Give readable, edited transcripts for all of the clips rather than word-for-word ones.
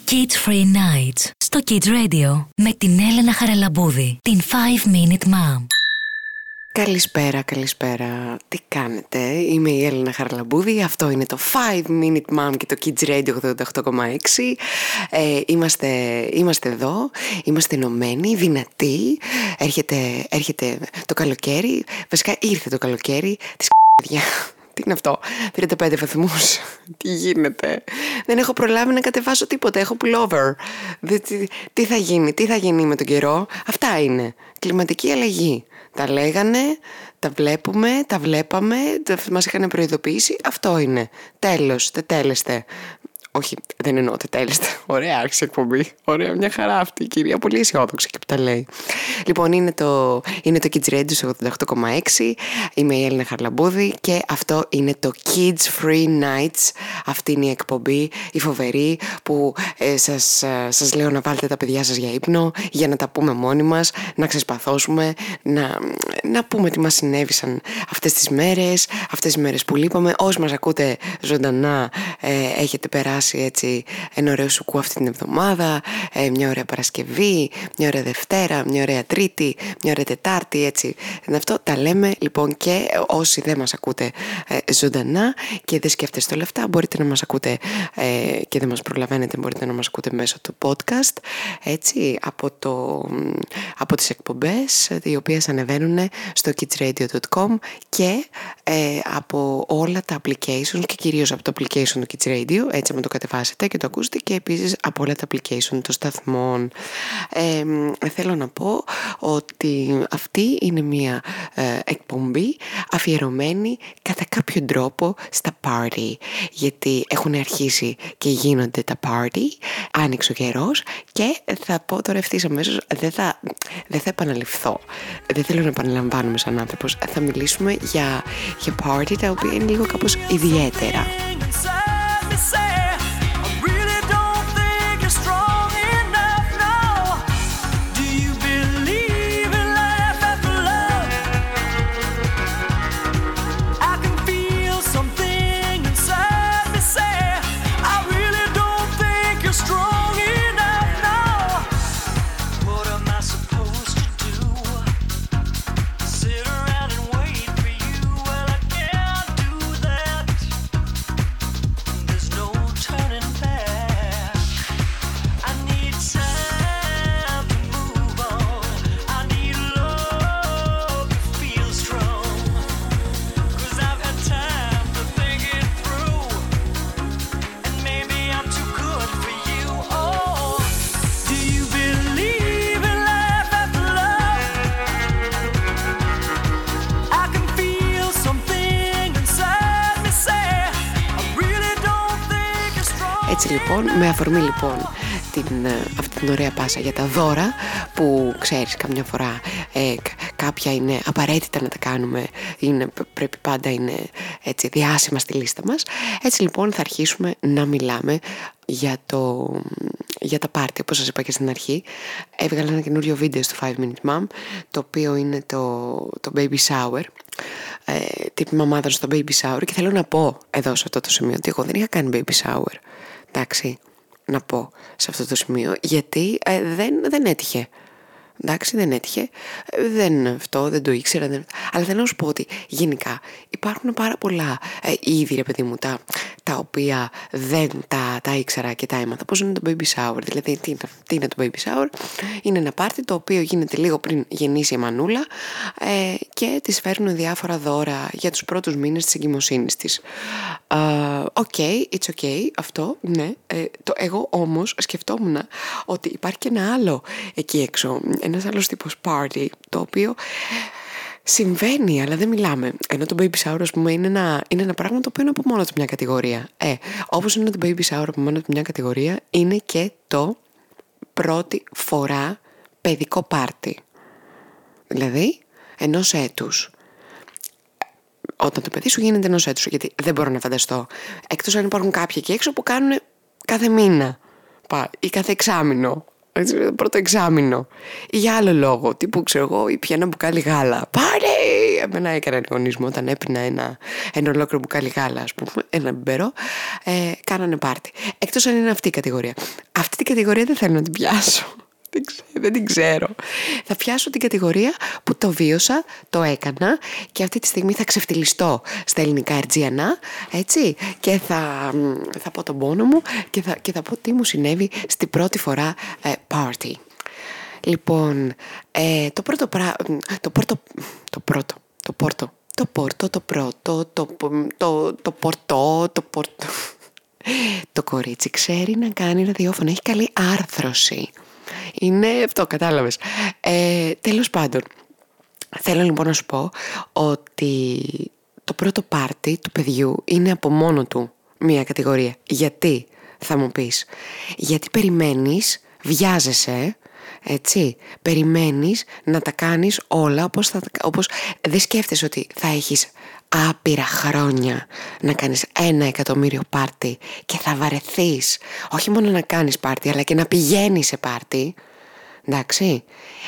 Kids Free Nights στο Kids Radio με την Έλενα Χαραλαμπούδη, την 5 Minute Mom. Καλησπέρα. Τι κάνετε? Είμαι η Έλενα Χαραλαμπούδη. Αυτό είναι το 5 Minute Mom και το Kids Radio 88,6. Είμαστε εδώ. Είμαστε ενωμένοι, δυνατοί. Έρχεται το καλοκαίρι. Βασικά ήρθε το καλοκαίρι της παιδιά. Τι είναι αυτό? 35 βαθμούς. Τι γίνεται? Δεν έχω προλάβει να κατεβάσω τίποτα. Έχω pullover. Τι θα γίνει με τον καιρό? Αυτά είναι. Κλιματική αλλαγή. Τα λέγανε, τα βλέπουμε, τα βλέπαμε, μας είχαν προειδοποιήσει. Αυτό είναι. Τέλος, τετέλεστε. Όχι, δεν εννοώ τετέλεστε. Ωραία άρχισε εκπομπή. Ωραία, μια χαρά αυτή η κυρία. Πολύ αισιόδοξη και που τα λέει. Λοιπόν, είναι το Kids Radio στο 88,6. Είμαι η Έλληνα Χαρλαμπούδη και αυτό είναι το Kids Free Nights. Αυτή είναι η εκπομπή, η φοβερή, που σας λέω να βάλετε τα παιδιά σας για ύπνο, για να τα πούμε μόνοι μας, να ξεσπαθώσουμε, να πούμε τι μας συνέβησαν αυτές τις μέρες που λείπαμε. Όσοι μας ακούτε ζωντανά, έχετε περάσει έτσι ένα ωραίο σουκού αυτή την εβδομάδα, μια ωραία Παρασκευή, μια ωραία Δευτέρα, μια ωραία Τρίτη, μια ωραία Τετάρτη, έτσι. Αυτό τα λέμε λοιπόν, και όσοι δεν μας ακούτε ζωντανά και δεν σκέφτεστε όλα αυτά, μπορείτε να μας ακούτε και δεν μας προλαβαίνετε, μπορείτε να μας ακούτε μέσω του podcast, έτσι, από τις εκπομπές οι οποίες ανεβαίνουν στο kidsradio.com και από όλα τα applications, και κυρίως από το application του Kids Radio, έτσι με το κατεβάσετε και το ακούσετε, και επίσης από όλα τα application των σταθμών. Θέλω να πω ότι αυτή είναι μια εκπομπή αφιερωμένη κατά κάποιο τρόπο στα party, γιατί έχουν αρχίσει και γίνονται τα party, άνοιξε ο καιρός, και θα πω τώρα ευθύς αμέσως, δεν θα επαναληφθώ, δεν θέλω να επαναλαμβάνουμε σαν άνθρωπος, θα μιλήσουμε για party τα οποία είναι λίγο κάπως ιδιαίτερα. Έτσι λοιπόν, με αφορμή λοιπόν αυτή την ωραία πάσα για τα δώρα, που ξέρεις καμιά φορά κάποια είναι απαραίτητα να τα κάνουμε, πρέπει πάντα είναι έτσι διάσημα στη λίστα μας. Έτσι λοιπόν θα αρχίσουμε να μιλάμε για τα πάρτι, όπως σας είπα και στην αρχή. Έβγαλα ένα καινούριο βίντεο στο 5 Minute Mom, το οποίο είναι το baby shower, τύπη μαμάδων στο baby shower, και θέλω να πω εδώ σε αυτό το σημείο ότι εγώ δεν είχα κάνει baby shower. Εντάξει, να πω σε αυτό το σημείο, γιατί δεν έτυχε. Εντάξει, δεν έτυχε. Δεν το ήξερα. Αλλά θέλω να σου πω ότι γενικά υπάρχουν πάρα πολλά είδη, ρε παιδί μου, τα οποία δεν τα ήξερα και τα έμαθα. Πώς είναι το baby shower? Δηλαδή, τι είναι το baby shower? Είναι ένα πάρτι το οποίο γίνεται λίγο πριν γεννήσει η μανούλα, και της φέρνουν διάφορα δώρα για τους πρώτους μήνες της εγκυμοσύνης της. It's okay, αυτό, ναι. Εγώ όμως σκεφτόμουν ότι υπάρχει και ένα άλλο εκεί έξω, ένας άλλος τύπος party, το οποίο συμβαίνει, αλλά δεν μιλάμε. Ενώ το baby shower, ας πούμε, είναι ένα πράγμα το οποίο είναι από μόνο του μια κατηγορία. Όπως είναι το baby shower από μόνο του μια κατηγορία, είναι και το πρώτη φορά παιδικό πάρτι. Δηλαδή, ενός έτους. Όταν το παιδί σου γίνεται ενός έτους, γιατί δεν μπορώ να φανταστώ. Εκτός αν υπάρχουν κάποιοι εκεί έξω που κάνουν κάθε μήνα ή κάθε εξάμηνο. πρώτο εξάμηνο. Ή για άλλο λόγο, τύπου ξέρω εγώ, ή πια ένα μπουκάλι γάλα. Πάρε! Εμένα έκανε αγωνισμό όταν έπινα ένα ολόκληρο μπουκάλι γάλα, ας πούμε, ένα μπιμπερό. Κάνανε πάρτι. Εκτός αν είναι αυτή η κατηγορία. Αυτή την κατηγορία δεν θέλω να την πιάσω. Δεν την ξέρω. Θα πιάσω την κατηγορία που το βίωσα, το έκανα και αυτή τη στιγμή θα ξεφτυλιστώ στα ελληνικά Ερτζιανά, έτσι, και θα πω τον πόνο μου και θα πω τι μου συνέβη στην πρώτη φορά party. Λοιπόν, το κορίτσι ξέρει να κάνει ραδιόφωνο, έχει καλή άρθρωση. Είναι αυτό, κατάλαβες. Τέλος πάντων, θέλω λοιπόν να σου πω ότι το πρώτο πάρτι του παιδιού είναι από μόνο του μία κατηγορία. Γιατί, θα μου πεις? Γιατί περιμένεις, βιάζεσαι, έτσι, περιμένεις να τα κάνεις όλα όπως δεν σκέφτεσαι ότι θα έχεις άπειρα χρόνια να κάνεις 1.000.000 πάρτι και θα βαρεθείς όχι μόνο να κάνεις πάρτι αλλά και να πηγαίνεις σε πάρτι. Εντάξει,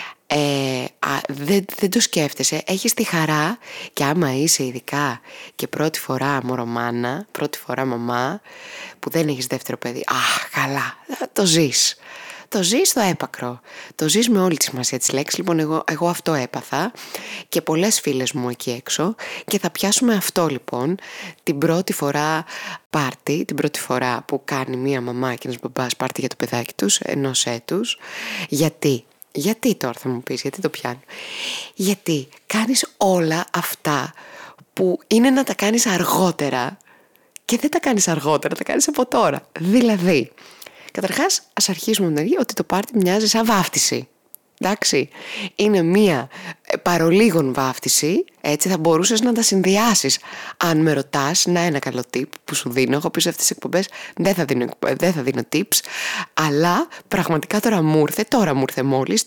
δεν το σκέφτεσαι, έχεις τη χαρά και άμα είσαι ειδικά και πρώτη φορά μωρομάνα, πρώτη φορά μαμά που δεν έχεις δεύτερο παιδί, καλά, το ζεις. Το ζεις στο έπακρο. Το ζεις με όλη τη σημασία της λέξης. Λοιπόν, εγώ αυτό έπαθα και πολλές φίλες μου εκεί έξω και θα πιάσουμε αυτό λοιπόν την πρώτη φορά πάρτι, την πρώτη φορά που κάνει μία μαμά και ένας μπαμπάς πάρτι για το παιδάκι τους ενός έτους. Γιατί τώρα θα μου πεις, γιατί το πιάνω? Γιατί κάνεις όλα αυτά που είναι να τα κάνεις αργότερα και δεν τα κάνεις αργότερα, τα κάνεις από τώρα. Δηλαδή, καταρχάς, ας αρχίσουμε με την αρχή ότι το πάρτι μοιάζει σαν βάφτιση. Εντάξει, είναι μία παρολίγων βάφτιση, έτσι θα μπορούσες να τα συνδυάσεις. Αν με ρωτάς, να ένα καλό tip που σου δίνω, εγώ πίσω αυτές τις εκπομπές δεν θα δίνω tips, αλλά πραγματικά τώρα μου ήρθε μόλις,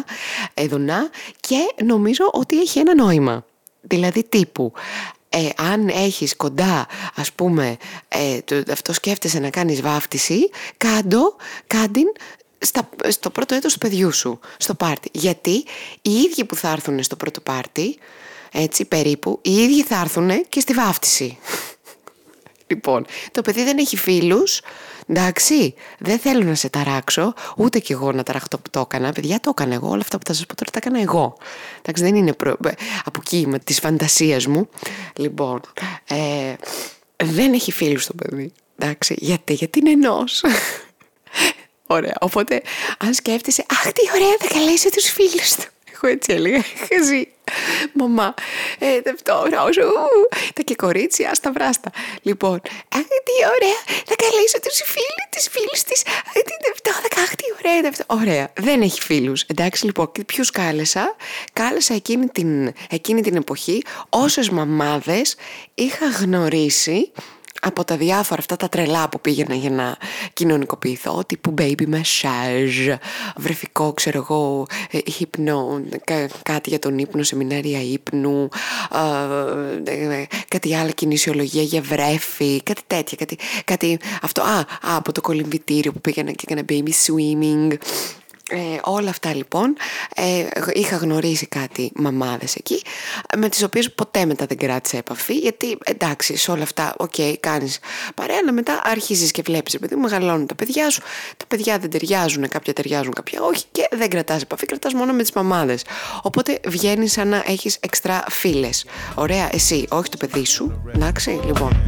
και νομίζω ότι έχει ένα νόημα. Δηλαδή τύπου, αν έχεις κοντά, ας πούμε, αυτό σκέφτεσαι να κάνεις βάφτιση, κάντην στο πρώτο έτος του παιδιού σου, στο πάρτι. Γιατί οι ίδιοι που θα έρθουν στο πρώτο πάρτι, έτσι περίπου, οι ίδιοι θα έρθουν και στη βάφτιση. Λοιπόν, το παιδί δεν έχει φίλους, εντάξει, δεν θέλω να σε ταράξω, ούτε κι εγώ να ταραχτώ που το έκανα. Παιδιά, το έκανα εγώ, όλα αυτά που θα σας πω τώρα τα έκανα εγώ. Εντάξει, δεν είναι από κύμα της φαντασίας μου. Λοιπόν, δεν έχει φίλους το παιδί, εντάξει, γιατί είναι ενός. Ωραία, οπότε αν σκέφτεσαι, αχ τι ωραία, θα καλέσει τους φίλους του. Εγώ έτσι έλεγα, χαζή μαμά, ταυτόχρονα όσο τα και κορίτσια, άστα βράστα. Λοιπόν, αχ τι ωραία, θα καλέσω τους φίλους της, αχ τι ωραία, ωραία, δεν έχει φίλους. Εντάξει, λοιπόν, ποιους κάλεσα? Κάλεσα εκείνη την εποχή όσες μαμάδες είχα γνωρίσει από τα διάφορα αυτά τα τρελά που πήγαινα για να κοινωνικοποιηθώ, τύπου baby massage, βρεφικό, ξέρω εγώ, ύπνο, κάτι για τον ύπνο, σεμινάρια ύπνου, κάτι άλλο, κινησιολογία για βρέφη, κάτι τέτοια, κάτι αυτό, από το κολυμβητήριο που πήγαινα και έκανα baby swimming. Όλα αυτά λοιπόν, είχα γνωρίσει κάτι μαμάδες εκεί, με τις οποίες ποτέ μετά δεν κράτησα επαφή, γιατί εντάξει, σε όλα αυτά, κάνεις παρέα, αλλά μετά αρχίζεις και βλέπεις, επειδή μεγαλώνουν τα παιδιά σου, τα παιδιά δεν ταιριάζουν, κάποια ταιριάζουν, κάποια όχι, και δεν κρατάς επαφή, κρατάς μόνο με τις μαμάδες. Οπότε βγαίνεις σαν να έχεις εξτρά φίλες. Ωραία, εσύ, όχι το παιδί σου, εντάξει, λοιπόν.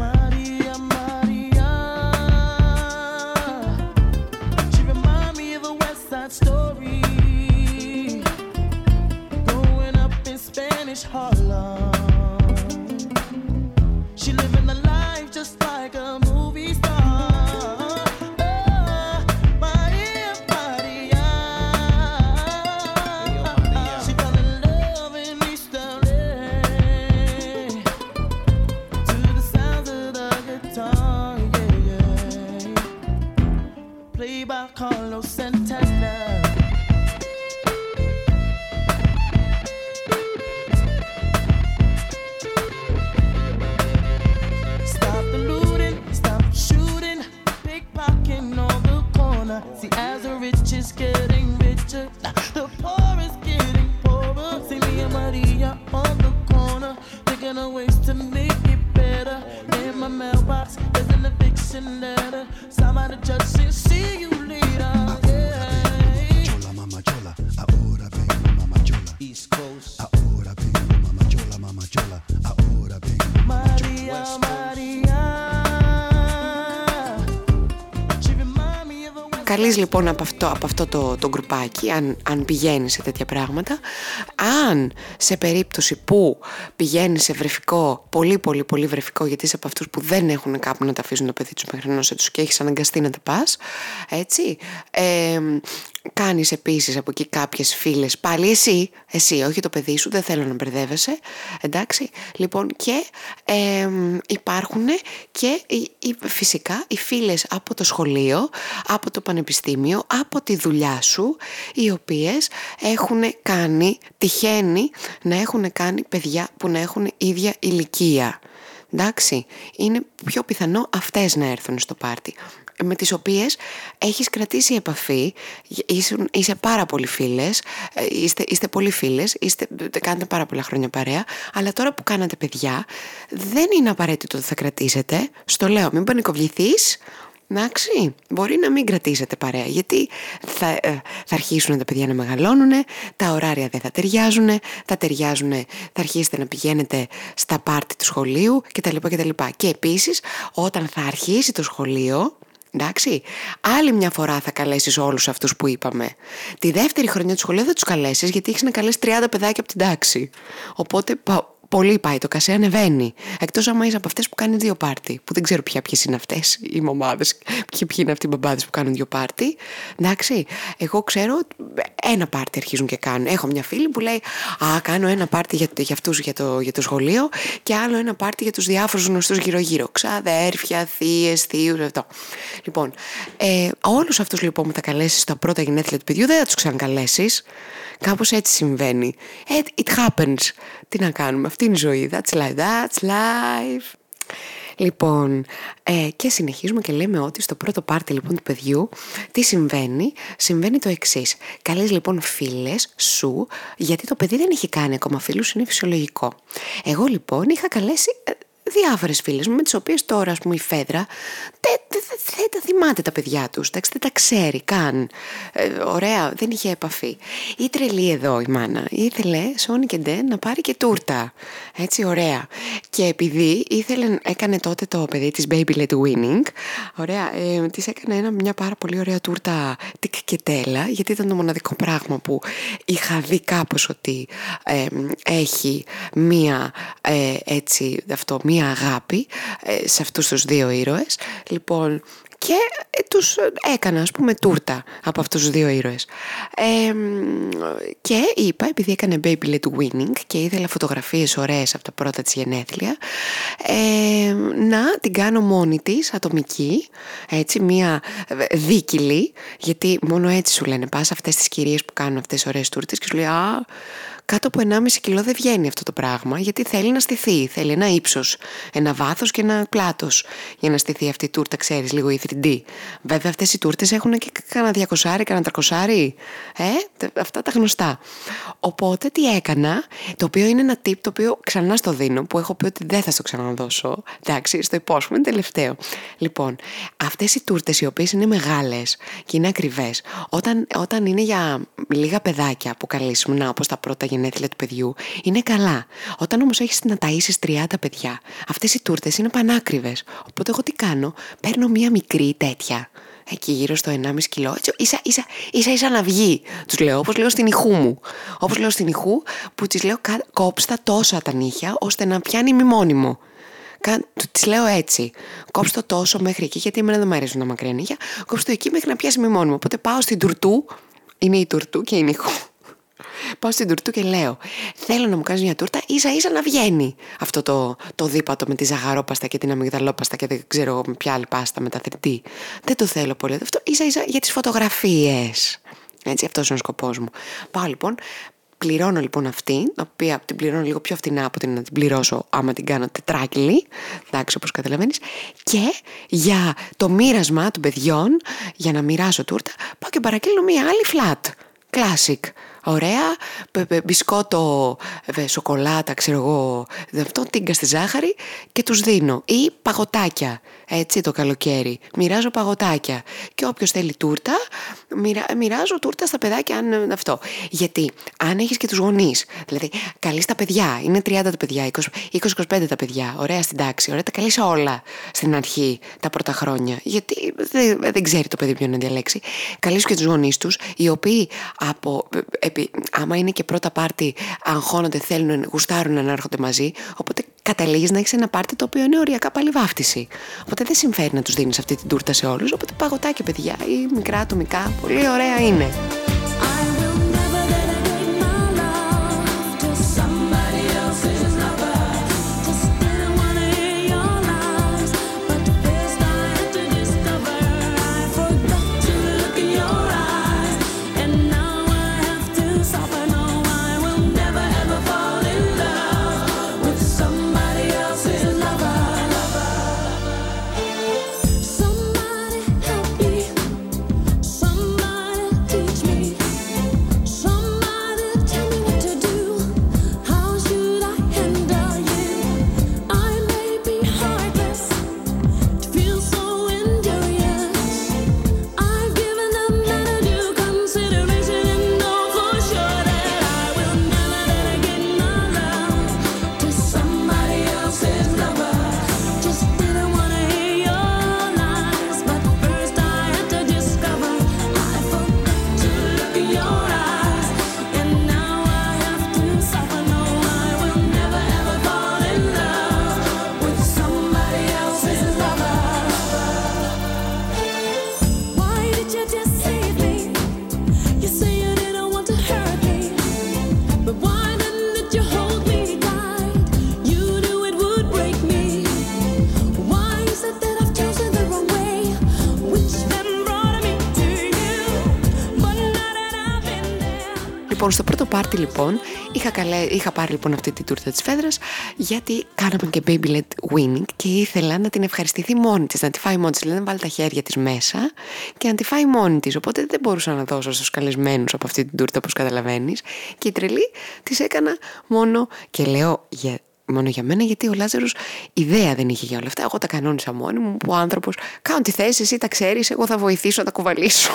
Story growing up in Spanish Harlem. She living the life just like a movie star. Maria, Maria. She fell in love in East LA to the sounds of the guitar, played by Carlos Santana. See, as the rich is getting picture. The poor is getting poorer. See me and Maria on the corner, thinking of ways to make it better. In my mailbox, there's an eviction letter. Somebody just said, see you later. Chola, mama chola, ahora vengo, mama chola. East Coast. Ahora vengo, mama chola, mama chola. Ahora vengo, mama chola. Maria, Maria. She remind me of a West. Καλείς λοιπόν από αυτό το γκρουπάκι, αν πηγαίνεις σε τέτοια πράγματα. Αν σε περίπτωση που πηγαίνεις σε βρεφικό, πολύ βρεφικό, γιατί είσαι από αυτούς που δεν έχουν κάπου να τα αφήσουν το παιδί τους μέχρι να τους και έχεις αναγκαστεί να τα πας, έτσι, κάνεις επίσης από εκεί κάποιες φίλες, πάλι εσύ, όχι το παιδί σου, δεν θέλω να μπερδεύεσαι, εντάξει, λοιπόν, και υπάρχουν και φυσικά οι φίλες από το σχολείο, από το πανεπιστήμιο, από τη δουλειά σου, οι οποίες τυχαίνει να έχουν κάνει παιδιά που να έχουν ίδια ηλικία. Εντάξει, είναι πιο πιθανό αυτές να έρθουν στο πάρτι, με τις οποίες έχεις κρατήσει επαφή, είσαι πάρα πολύ φίλες, είστε πολύ φίλες, κάνετε πάρα πολλά χρόνια παρέα, αλλά τώρα που κάνατε παιδιά δεν είναι απαραίτητο ότι θα κρατήσετε. Στο λέω, μην πανικοβληθείς. Εντάξει, μπορεί να μην κρατήσετε παρέα, γιατί θα αρχίσουν τα παιδιά να μεγαλώνουν, τα ωράρια δεν θα ταιριάζουν, θα αρχίσετε να πηγαίνετε στα πάρτι του σχολείου κτλ. Και επίσης, όταν θα αρχίσει το σχολείο, εντάξει, άλλη μια φορά θα καλέσεις όλους αυτούς που είπαμε. Τη δεύτερη χρονιά του σχολείου θα τους καλέσεις, γιατί έχεις να καλέσεις 30 παιδάκια από την τάξη. Οπότε πολύ πάει, το κασέ ανεβαίνει. Εκτός άμα είσαι από αυτές που κάνουν 2 πάρτι, που δεν ξέρω ποιες είναι αυτές οι μαμάδες, ποιοι είναι αυτοί οι μπαμπάδες που κάνουν 2 πάρτι. Εντάξει, εγώ ξέρω 1 πάρτι αρχίζουν και κάνουν. Έχω μια φίλη που λέει, κάνω 1 πάρτι για αυτούς για το σχολείο και άλλο 1 πάρτι για τους διάφορους γνωστούς γύρω-γύρω. Ξαδέρφια, θείες, θείους, αυτό. Λοιπόν, όλους αυτούς λοιπόν που θα καλέσεις στα πρώτα γενέθλια του παιδιού, δεν θα τους ξανακαλέσεις. Κάπως έτσι συμβαίνει. It happens. Τι να κάνουμε, αυτή είναι η ζωή. That's life. Λοιπόν, και συνεχίζουμε και λέμε ότι στο πρώτο πάρτι λοιπόν του παιδιού τι συμβαίνει. Συμβαίνει το εξής. Καλείς λοιπόν φίλες σου, γιατί το παιδί δεν έχει κάνει ακόμα φίλους, είναι φυσιολογικό. Εγώ λοιπόν είχα καλέσει διάφορες φίλες μου, με τις οποίες τώρα, ας πούμε, η Φέδρα δεν τα θυμάται τα παιδιά τους, δεν τα ξέρει καν. Ωραία, δεν είχε επαφή. Η τρελή εδώ η μάνα ήθελε Σόνι και Ντε να πάρει και τούρτα. Έτσι, ωραία. Και επειδή έκανε τότε το παιδί της Baby Led Winning, ωραία, της έκανε μια πάρα πολύ ωραία τούρτα τικ-και-τέλα, γιατί ήταν το μοναδικό πράγμα που είχα δει κάπως ότι έχει μία αγάπη σε αυτούς τους 2 ήρωες. Λοιπόν, και τους έκανα, ας πούμε, τούρτα από αυτούς τους 2 ήρωες. Και είπα, επειδή έκανε Baby Led Winning και ήθελα φωτογραφίες ωραίες από τα πρώτα της γενέθλια, να την κάνω μόνη της, ατομική, έτσι, μία δίκυλη, γιατί μόνο έτσι σου λένε, πας αυτές τις κυρίες που κάνουν αυτές τις ωραίες τούρτες και σου λέει, κάτω από 1,5 κιλό δεν βγαίνει αυτό το πράγμα, γιατί θέλει να στηθεί, θέλει ένα ύψος, ένα βάθος και ένα πλάτος για να στηθεί αυτή η τούρτα, ξέρεις, λίγο η 3D. Βέβαια αυτές οι τούρτες έχουν και κανένα 200, κανένα 300, αυτά τα γνωστά. Οπότε τι έκανα, το οποίο είναι ένα tip το οποίο ξανά στο δίνω, που έχω πει ότι δεν θα στο ξαναδώσω, εντάξει, στο υπόσχομαι, είναι τελευταίο. Λοιπόν, αυτές οι τούρτες οι οποίες είναι μεγάλες και είναι ακριβές, όταν είναι για λίγα παιδάκια που καλήσουμε, όπως τα πρώτα γενέθλια του παιδιού, είναι καλά. Όταν όμως έχεις να ταΐσεις 30 παιδιά, αυτές οι τούρτες είναι πανάκριβες. Οπότε εγώ τι κάνω, παίρνω μία μικρή τέτοια, εκεί γύρω στο 1,5 κιλό, έτσι, ίσα να βγει. Τους λέω, όπως λέω στην ηχού μου. Όπως λέω στην ηχού, που της λέω, κόψτα τόσα τα νύχια, ώστε να πιάνει μημόνιμο. Της λέω έτσι, κόψτε το τόσο μέχρι εκεί, γιατί εμένα δεν μου αρέσουν τα μακριά νύχια, κόψτε το εκεί μέχρι να πιάσει μημόνιμο. Οπότε πάω στην τουρτού, είναι η τουρτού και είναι η ηχού. Πάω στην τουρτού και λέω, θέλω να μου κάνεις μια τούρτα ίσα να βγαίνει αυτό το δίπατο με τη ζαχαρόπαστα και την αμυγδαλόπαστα και δεν ξέρω με ποια άλλη πάστα με τα 3D. Δεν το θέλω πολύ αυτό, ίσα για τις φωτογραφίες. Έτσι, αυτός είναι ο σκοπός μου. Πάω λοιπόν, πληρώνω λοιπόν αυτή, την οποία την πληρώνω λίγο πιο φθηνά από την να την πληρώσω άμα την κάνω τετράκυλη, εντάξει, όπως καταλαβαίνεις, και για το μοίρασμα των παιδιών, για να μοιράσω τούρτα, πάω και παραγγείλω μία άλλη flat. Classic. Ωραία, μπισκότο, σοκολάτα, ξέρω εγώ, αυτό, τίγκα στη ζάχαρη και τους δίνω. Ή παγωτάκια, έτσι το καλοκαίρι. Μοιράζω παγωτάκια. Και όποιος θέλει τούρτα, μοιράζω τούρτα στα παιδάκια, αν αυτό. Γιατί αν έχεις και τους γονείς, δηλαδή καλείς τα παιδιά, είναι 30 τα παιδιά, 20-25 τα παιδιά, ωραία στην τάξη, ωραία, τα καλείς όλα στην αρχή, τα πρώτα χρόνια. Γιατί δεν ξέρει το παιδί ποιον να διαλέξει. Καλείς και τους γονείς τους, οι οποίοι άμα είναι και πρώτα πάρτι, αγχώνονται, θέλουν, γουστάρουν να έρχονται μαζί. Οπότε καταλήγεις να έχεις ένα πάρτι το οποίο είναι οριακά πάλι βάφτιση. Οπότε δεν συμφέρει να τους δίνεις αυτή την τούρτα σε όλους. Οπότε παγωτάκια, παιδιά, ή μικρά ατομικά, πολύ ωραία είναι. Λοιπόν, στο πρώτο πάρτι λοιπόν είχα πάρει λοιπόν αυτή τη τούρτα της Φέδρας, γιατί κάναμε και baby-led weaning και ήθελα να την ευχαριστηθεί μόνη της, να τη φάει μόνη της, δηλαδή να βάλει τα χέρια της μέσα και να τη φάει μόνη της. Οπότε δεν μπορούσα να δώσω στους καλεσμένους από αυτή την τούρτα, όπως καταλαβαίνεις, και η τρελή της έκανα μόνο, και λέω μόνο για μένα, γιατί ο Λάζαρος ιδέα δεν είχε για όλα αυτά. Εγώ τα κανόνισα μόνη μου, που ο άνθρωπος κάνω τη θέση, εσύ τα ξέρεις, εγώ θα βοηθήσω να τα κουβαλήσω.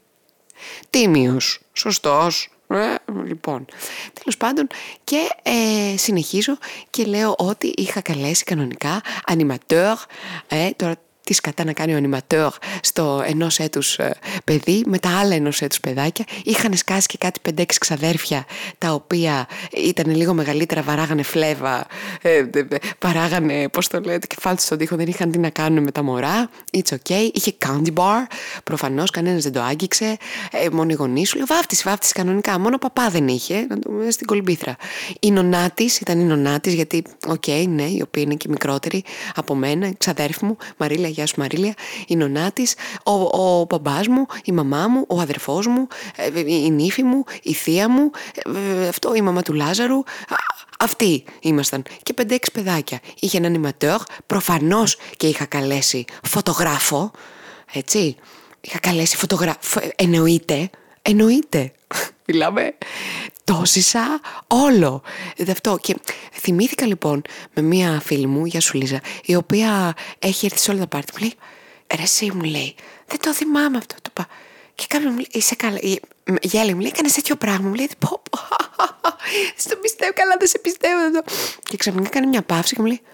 Τίμιος, σωστός. Λοιπόν, τέλος πάντων, και συνεχίζω και λέω ότι είχα καλέσει κανονικά animateur, τώρα τι σκατά να κάνει ο animateur στο ενός έτους παιδί με τα άλλα ενός έτους παιδάκια. Είχαν σκάσει και κάτι 5-6 ξαδέρφια, τα οποία ήταν λίγο μεγαλύτερα, βαράγανε φλέβα, παράγανε, πώς το λέτε, κεφάλι τους στον τοίχο, δεν είχαν τι να κάνουν με τα μωρά. It's okay. Είχε candy bar, προφανώς κανένας δεν το άγγιξε, μόνο οι γονείς σου. Λέω βάφτιση κανονικά, μόνο παπά δεν είχε, στην κολυμπήθρα. Η νονά της, ήταν η νονά της, γιατί ναι, η οποία είναι και μικρότερη από μένα, ξαδέρφη μου, Μαρίλια, γεια σου Μαρίλια, η νονά της, ο μπαμπάς μου, η μαμά μου, ο αδερφός μου, η νύφη μου, η θεία μου, η μαμά του Λάζαρου. Αυτοί ήμασταν και 5-6 παιδάκια. Είχε έναν animateur, προφανώς και είχα καλέσει φωτογράφο, έτσι. Είχα καλέσει φωτογράφο, εννοείται. Μιλάμε, το ζήσα όλο. Αυτό. Και θυμήθηκα λοιπόν με μία φίλη μου, γεια σου Λίζα, η οποία έχει έρθει σε όλα τα πάρτι. Μου λέει, ρε εσύ, μου λέει, δεν το θυμάμαι αυτό. Το είπα. Και κάποιον μου λέει, είσαι καλά. Γέλη, μου λέει, έκανες τέτοιο πράγμα. Μου λέει, πω, στον πιστεύω, καλά δεν σε πιστεύω. Και ξαφνικά κάνει μια παύση και μου λέει,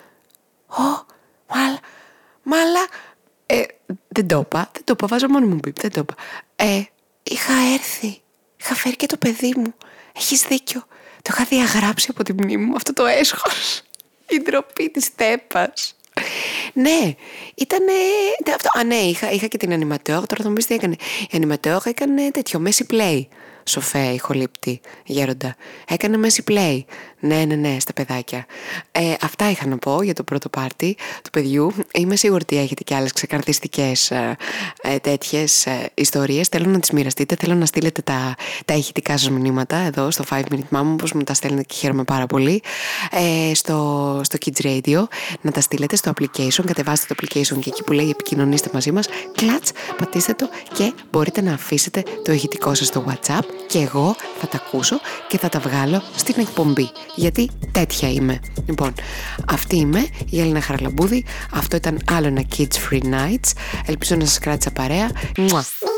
μάλα. Δεν το είπα, βάζω μόνη μου μπιπ, δεν το είπα. Είχα έρθει. Είχα φέρει και το παιδί μου. Έχεις δίκιο. Το είχα διαγράψει από τη μνήμη μου αυτό το έσχος. Η ντροπή της τέπας. Ναι, ήτανε αυτό. Ναι, είχα και την animateur. Τώρα θα μου πεις τι έκανε. Η animateur έκανε τέτοιο Messi Play. Σοφέ, ηχολήπτη, γέροντα. Έκανε Messi Play. Ναι, στα παιδάκια. Αυτά είχα να πω για το πρώτο πάρτι του παιδιού. Είμαι σίγουρη ότι έχετε και άλλες ξεκαρδιστικές τέτοιες ιστορίες. Θέλω να τις μοιραστείτε. Θέλω να στείλετε τα ηχητικά σας μηνύματα εδώ στο 5 Minute Mom, όπως μου τα στέλνετε και χαίρομαι πάρα πολύ. Στο Kids Radio. Να τα στείλετε στο application. Κατεβάστε το application και εκεί που λέει επικοινωνήστε μαζί μας. Κλατς, πατήστε το και μπορείτε να αφήσετε το ηχητικό σας στο WhatsApp. και εγώ θα τα ακούσω και θα τα βγάλω στην εκπομπή, γιατί τέτοια είμαι. Λοιπόν, αυτή είμαι η Έλληνα Χαραλαμπούδη. Αυτό ήταν άλλο ένα Kids Free Nights. Ελπίζω να σας κράτησα παρέα. Μουα.